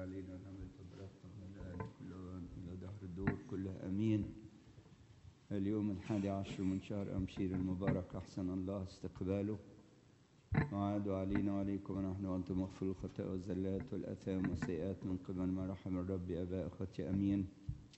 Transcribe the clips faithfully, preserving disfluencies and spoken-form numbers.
علينا ونعمل قدراتنا من الآن كل أوان إلى دهر الدور كلها أمين. اليوم الحادي عشر من شهر أمشير المبارك، أحسن الله استقباله وعاد علينا وعليكم ونحن وأنتم مغفور الخطايا والزلات والأثام والسيئات من قبل ما رحم الرب أباء أخوتي أمين.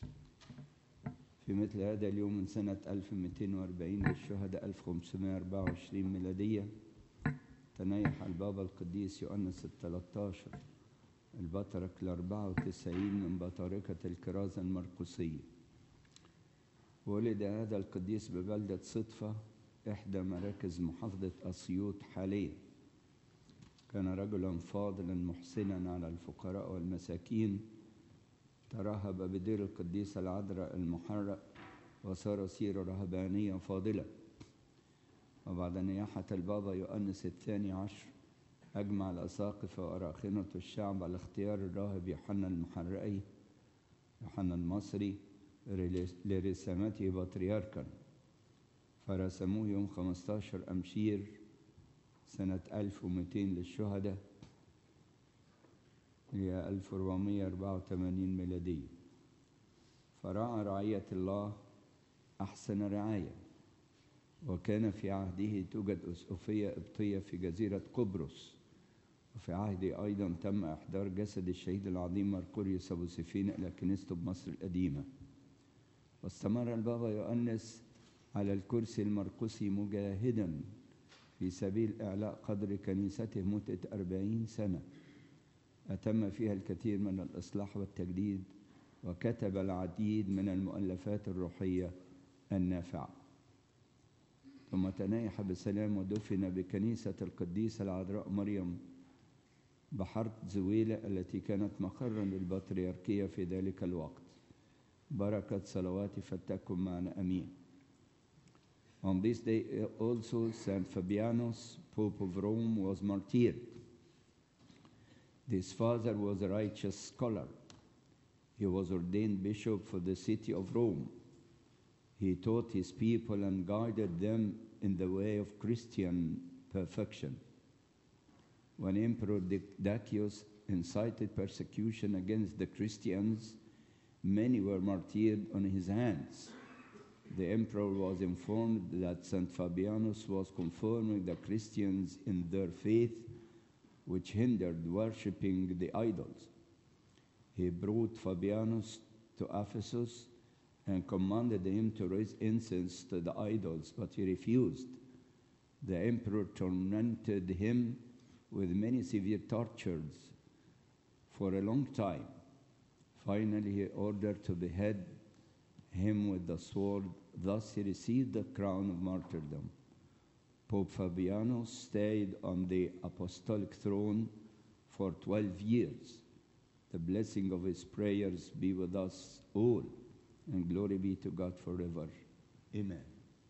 في مثل هذا اليوم من سنة ألف ومئتين وأربعين للشهداء ألف وخمسمائة وأربعة وعشرين ميلادية تنيح البابا القديس يؤنس الثلاثة عشر البطرك الأربعة وتسعين من بطاركة الكرازة المرقسية. ولد هذا القديس ببلدة صدفة إحدى مراكز محافظة أسيوط حاليا. كان رجلا فاضلا محسنا على الفقراء والمساكين، ترهب بدير القديسة العذراء المحرق وصار سيرة رهبانية فاضلة. وبعد نياحة البابا يؤنس الثاني عشر أجمع الأساقفة وأراخنة الشعب على اختيار الراهب يوحنا المحرقي يوحنا المصري لرسامته بطريركا، فرسموه يوم خمسة عشر أمشير سنة ألف ومئتين للشهداء هي ألف وأربعمائة وأربعة وثمانين ميلادية. فرعى رعية الله أحسن رعاية، وكان في عهده توجد أسقفية قبطية في جزيرة قبرص، وفي عهده أيضا تم إحضار جسد الشهيد العظيم مرقوريوس أبو سفين إلى كنيسته بمصر القديمة. واستمر البابا يؤنس على الكرسي المرقسي مجاهدا في سبيل إعلاء قدر كنيسته مدة أربعين سنة، أتم فيها الكثير من الإصلاح والتجديد، وكتب العديد من المؤلفات الروحية النافعة. ثم تنايح بسلام ودفن بكنيسة القديسة العذراء مريم بحرة زويلة التي كانت مقرا للبطريركية في ذلك الوقت. بركة صلواتي فتكن معنا أمين. On this day also Saint Fabianus, Pope of Rome, was martyred. This father was a righteous scholar. He was ordained bishop for the city of Rome. He taught his people and guided them in the way of Christian perfection. When Emperor Dacius incited persecution against the Christians, many were martyred on his hands. The emperor was informed that Saint Fabianus was confirming the Christians in their faith, which hindered worshipping the idols. He brought Fabianus to Ephesus and commanded him to raise incense to the idols, but he refused. The emperor tormented him with many severe tortures for a long time. Finally, he ordered to behead him with the sword. Thus, he received the crown of martyrdom. Pope Fabianus stayed on the apostolic throne for twelve years. The blessing of his prayers be with us all, and glory be to God forever. Amen.